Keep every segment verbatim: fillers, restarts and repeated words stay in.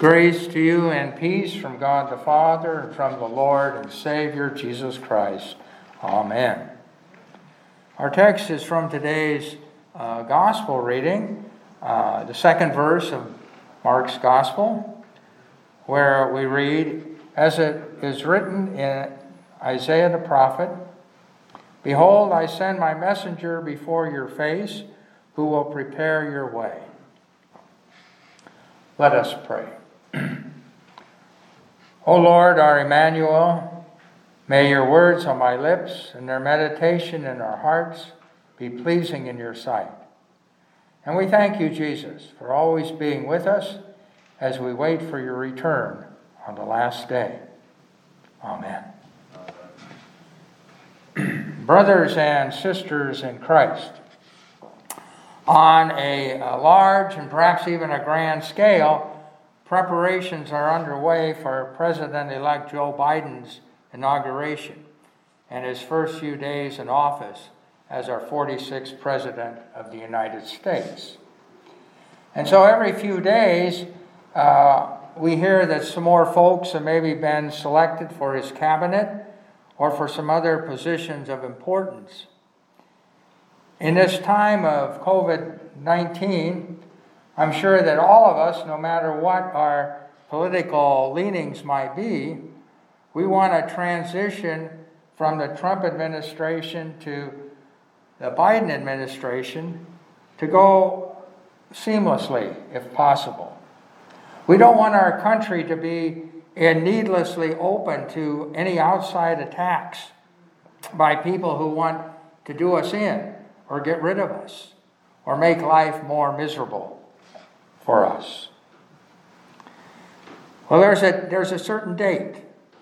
Grace to you and peace from God the Father and from the Lord and Savior Jesus Christ. Amen. Our text is from today's uh, Gospel reading, uh, the second verse of Mark's Gospel, where we read, as it is written in Isaiah the prophet, "Behold, I send my messenger before your face, who will prepare your way." Let us pray. O Lord, our Emmanuel, may your words on my lips and their meditation in our hearts be pleasing in your sight. And we thank you, Jesus, for always being with us as we wait for your return on the last day. Amen. Brothers and sisters in Christ, on a, a large and perhaps even a grand scale, preparations are underway for President-elect Joe Biden's inauguration and his first few days in office as our forty-sixth President of the United States. And so every few days, uh, we hear that some more folks have maybe been selected for his cabinet or for some other positions of importance. In this time of covid nineteen, I'm sure that all of us, no matter what our political leanings might be, we want to transition from the Trump administration to the Biden administration to go seamlessly, if possible. We don't want our country to be needlessly open to any outside attacks by people who want to do us in or get rid of us or make life more miserable for us. Well, there's a, there's a certain date,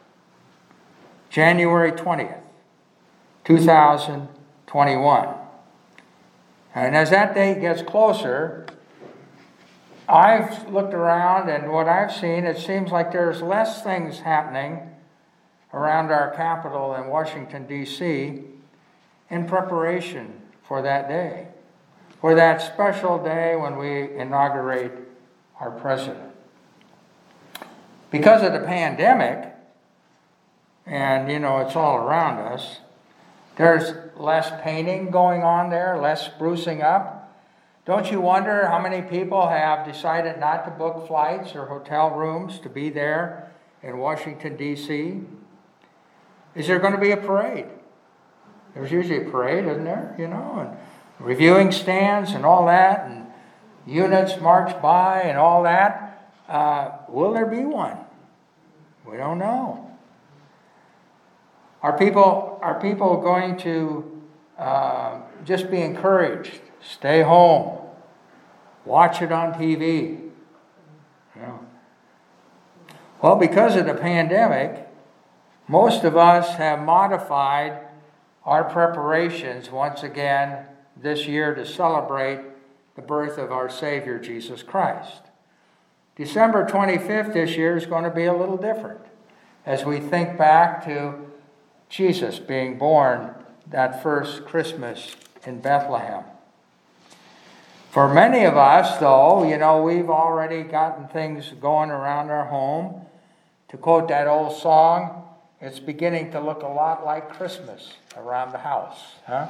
January twentieth, two thousand twenty-one. And as that date gets closer, I've looked around, and what I've seen, it seems like there's less things happening around our capital in Washington, D C in preparation for that day, for that special day when we inaugurate our president. Because of the pandemic, and you know, it's all around us, there's less painting going on there, less sprucing up. Don't you wonder how many people have decided not to book flights or hotel rooms to be there in Washington, D C? Is there going to be a parade? There's usually a parade, isn't there? You know, and reviewing stands and all that, and units march by and all that. Uh, will there be one? We don't know. Are people, are people going to uh, just be encouraged? Stay home. Watch it on T V. You know. Well, because of the pandemic, most of us have modified our preparations once again this year to celebrate the birth of our Savior, Jesus Christ. December twenty-fifth this year is going to be a little different as we think back to Jesus being born that first Christmas in Bethlehem. For many of us, though, you know, we've already gotten things going around our home. To quote that old song, it's beginning to look a lot like Christmas around the house, huh?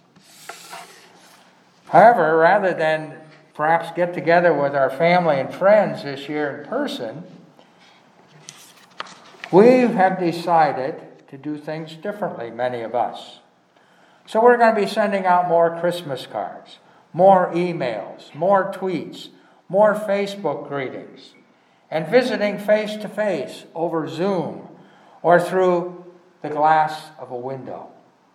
However, rather than perhaps get together with our family and friends this year in person, we have decided to do things differently, many of us. So we're going to be sending out more Christmas cards, more emails, more tweets, more Facebook greetings, and visiting face-to-face over Zoom or through the glass of a window.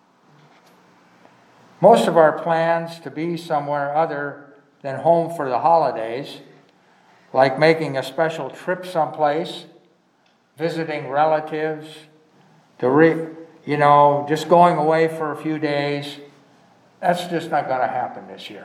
Most of our plans to be somewhere other than home for the holidays, like making a special trip someplace, visiting relatives, to re, you know, just going away for a few days, that's just not going to happen this year.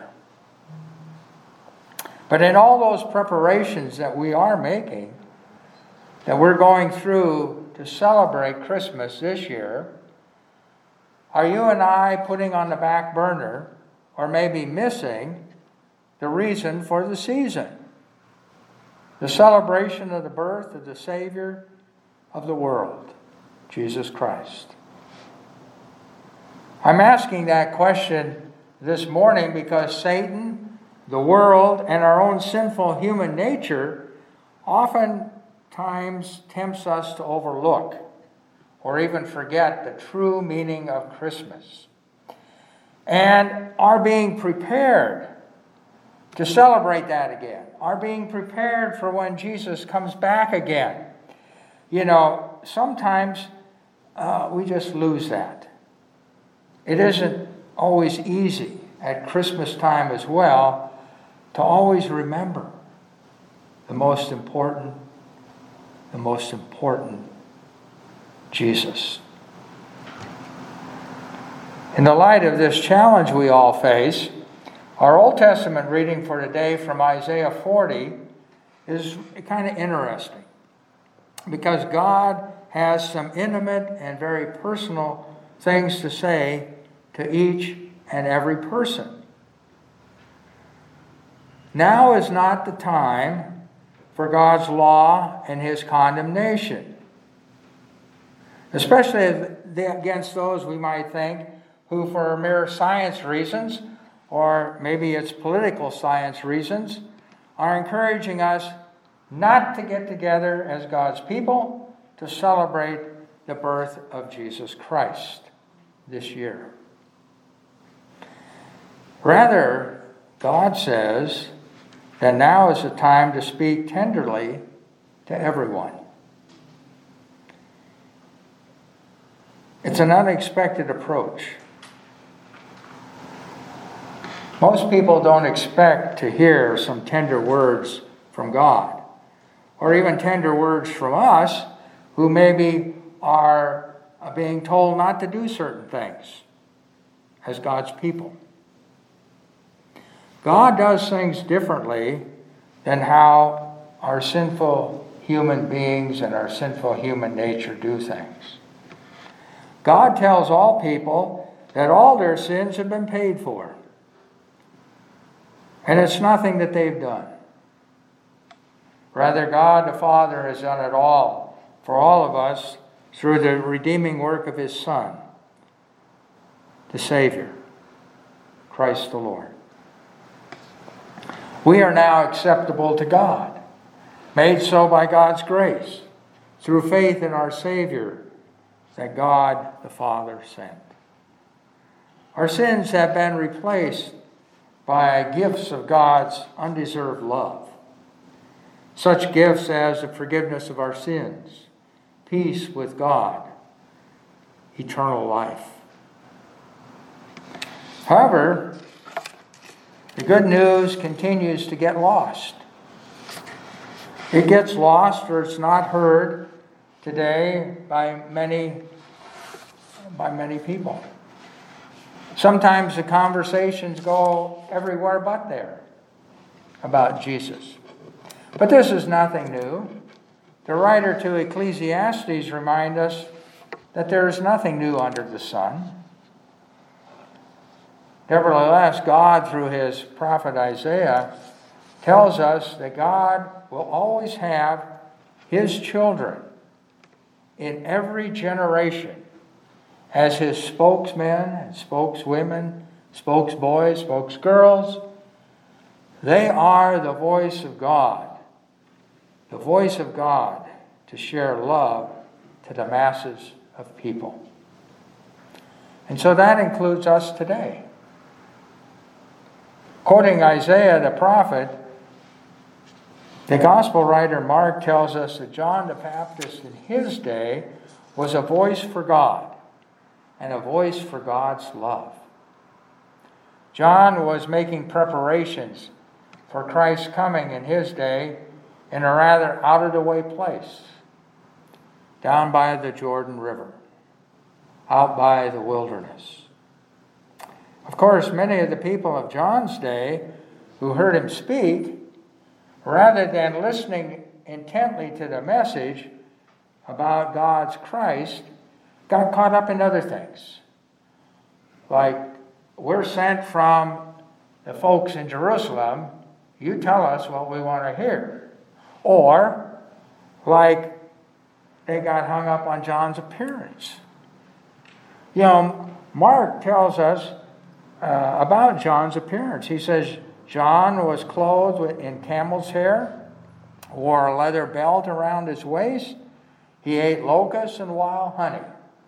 But in all those preparations that we are making, that we're going through to celebrate Christmas this year, are you and I putting on the back burner, or maybe missing, the reason for the season? the celebration of the birth of the Savior of the world, Jesus Christ. I'm asking that question this morning because Satan, the world, and our own sinful human nature oftentimes tempts us to overlook or even forget the true meaning of Christmas, and are being prepared to celebrate that again, are being prepared for when Jesus comes back again. You know, sometimes uh, we just lose that. It isn't always easy at Christmas time as well to always remember the most important, the most important Jesus. In the light of this challenge we all face, our Old Testament reading for today from Isaiah forty is kind of interesting because God has some intimate and very personal things to say to each and every person. Now is not the time for God's law and his condemnation, especially against those, we might think, who for mere science reasons, or maybe it's political science reasons, are encouraging us not to get together as God's people to celebrate the birth of Jesus Christ this year. Rather, God says that now is the time to speak tenderly to everyone. It's an unexpected approach. Most people don't expect to hear some tender words from God, or even tender words from us who maybe are being told not to do certain things as God's people. God does things differently than how our sinful human beings and our sinful human nature do things. God tells all people that all their sins have been paid for. And it's nothing that they've done. Rather, God the Father has done it all for all of us through the redeeming work of his Son, the Savior, Christ the Lord. We are now acceptable to God, made so by God's grace, through faith in our Savior that God the Father sent. Our sins have been replaced by gifts of God's undeserved love. Such gifts as the forgiveness of our sins, peace with God, eternal life. However, the good news continues to get lost. It gets lost or it's not heard today by many, by many people. Sometimes the conversations go everywhere but there about Jesus. But this is nothing new. The writer to Ecclesiastes reminds us that there is nothing new under the sun. Nevertheless, God, through his prophet Isaiah, tells us that God will always have his children in every generation as his spokesmen, spokeswomen, spokesboys, spokesgirls. They are the voice of God, the voice of God to share love to the masses of people. And so that includes us today. Quoting Isaiah the prophet, the gospel writer Mark tells us that John the Baptist in his day was a voice for God and a voice for God's love. John was making preparations for Christ's coming in his day in a rather out-of-the-way place, down by the Jordan River, out by the wilderness. Of course, many of the people of John's day who heard him speak, rather than listening intently to the message about God's Christ, got caught up in other things. Like, we're sent from the folks in Jerusalem, you tell us what we want to hear. Or, like, they got hung up on John's appearance. You know, Mark tells us uh, about John's appearance. He says, John was clothed in camel's hair, wore a leather belt around his waist. He ate locusts and wild honey.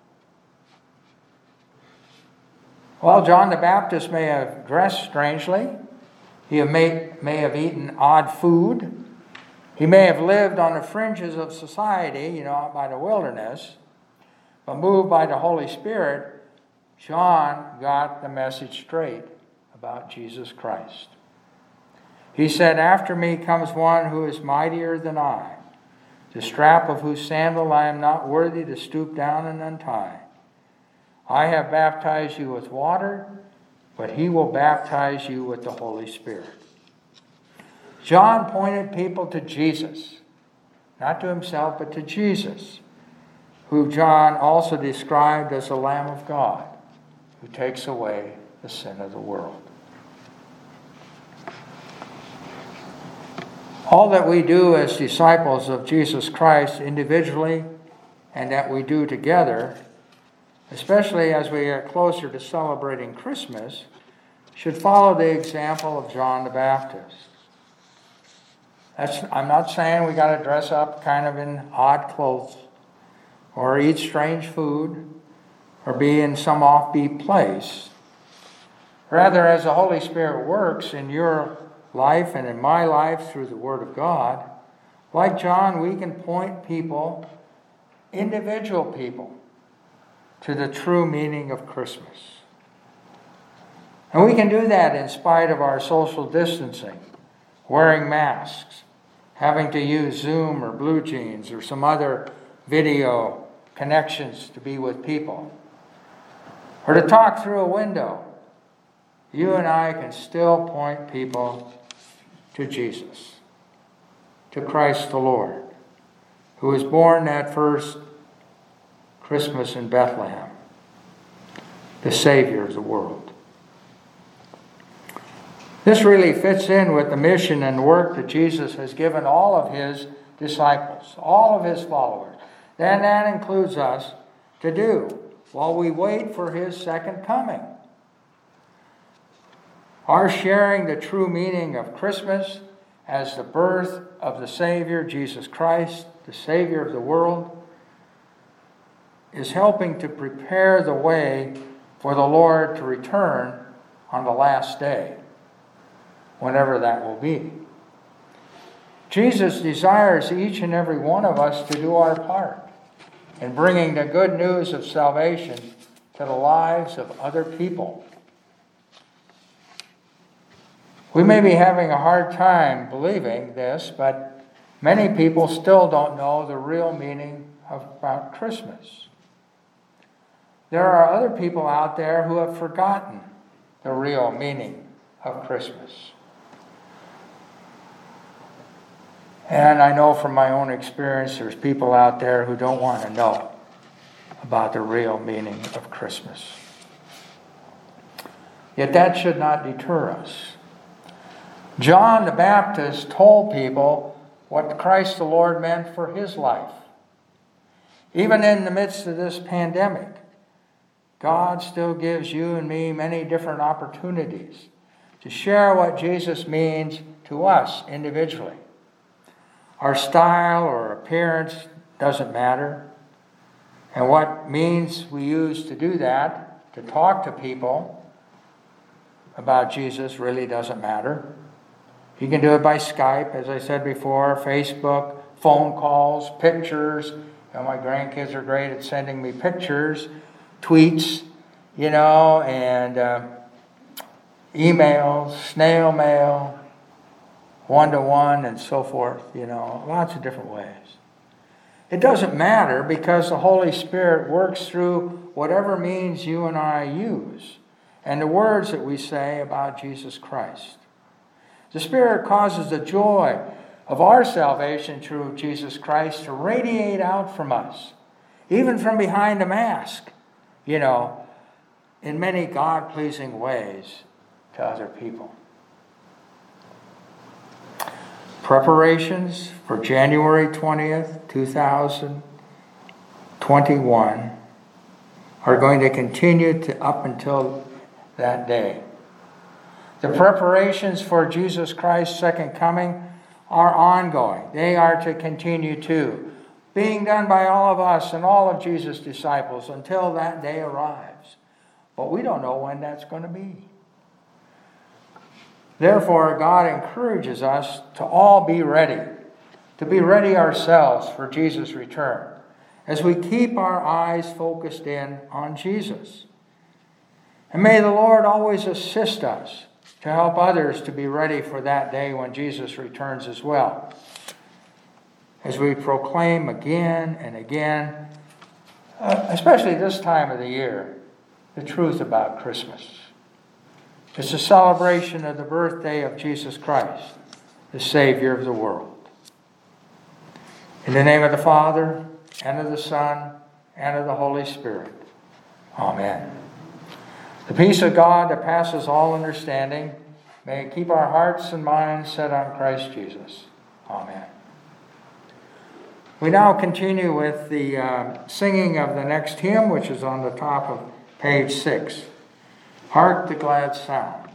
Well, John the Baptist may have dressed strangely. He may, may have eaten odd food. He may have lived on the fringes of society, you know, out by the wilderness. But moved by the Holy Spirit, John got the message straight about Jesus Christ. He said, after me comes one who is mightier than I, the strap of whose sandal I am not worthy to stoop down and untie. I have baptized you with water, but he will baptize you with the Holy Spirit. John pointed people to Jesus, not to himself, but to Jesus, who John also described as the Lamb of God, who takes away the sin of the world. All that we do as disciples of Jesus Christ individually and that we do together, especially as we get closer to celebrating Christmas, should follow the example of John the Baptist. That's, I'm not saying we got to dress up kind of in odd clothes or eat strange food or be in some offbeat place. Rather, as the Holy Spirit works in your life and in my life through the Word of God, like John, we can point people, individual people, to the true meaning of Christmas. And we can do that in spite of our social distancing, wearing masks, having to use Zoom or Blue Jeans or some other video connections to be with people, or to talk through a window. You and I can still point people to Jesus, to Christ the Lord, who was born that first Christmas in Bethlehem, the Savior of the world. This really fits in with the mission and work that Jesus has given all of his disciples, all of his followers, and that includes us, to do while we wait for his second coming. Our sharing the true meaning of Christmas as the birth of the Savior, Jesus Christ, the Savior of the world, is helping to prepare the way for the Lord to return on the last day, whenever that will be. Jesus desires each and every one of us to do our part in bringing the good news of salvation to the lives of other people. We may be having a hard time believing this, but many people still don't know the real meaning of, about Christmas. There are other people out there who have forgotten the real meaning of Christmas. And I know from my own experience, there's people out there who don't want to know about the real meaning of Christmas. Yet that should not deter us. John the Baptist told people what Christ the Lord meant for his life. Even in the midst of this pandemic, God still gives you and me many different opportunities to share what Jesus means to us individually. Our style or appearance doesn't matter. And what means we use to do that, to talk to people about Jesus, really doesn't matter. You can do it by Skype, as I said before, Facebook, phone calls, pictures. You know, my grandkids are great at sending me pictures, tweets, you know, and uh, emails, snail mail, one-to-one, and so forth, you know, lots of different ways. It doesn't matter because the Holy Spirit works through whatever means you and I use and the words that we say about Jesus Christ. The Spirit causes the joy of our salvation through Jesus Christ to radiate out from us, even from behind a mask, you know, in many God-pleasing ways to other people. Preparations for January twentieth, two thousand twenty-one are going to continue to up until that day. The preparations for Jesus Christ's second coming are ongoing. They are to continue too, being done by all of us and all of Jesus' disciples until that day arrives. But we don't know when that's going to be. Therefore, God encourages us to all be ready, to be ready ourselves for Jesus' return, as we keep our eyes focused in on Jesus. And may the Lord always assist us to help others to be ready for that day when Jesus returns as well, as we proclaim again and again, uh, especially this time of the year, the truth about Christmas. It's a celebration of the birthday of Jesus Christ, the Savior of the world. In the name of the Father, and of the Son, and of the Holy Spirit. Amen. The peace of God that passes all understanding may keep our hearts and minds set on Christ Jesus. Amen. We now continue with the uh, singing of the next hymn, which is on the top of page six. Hark the glad sound.